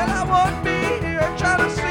And I won't be here trying to see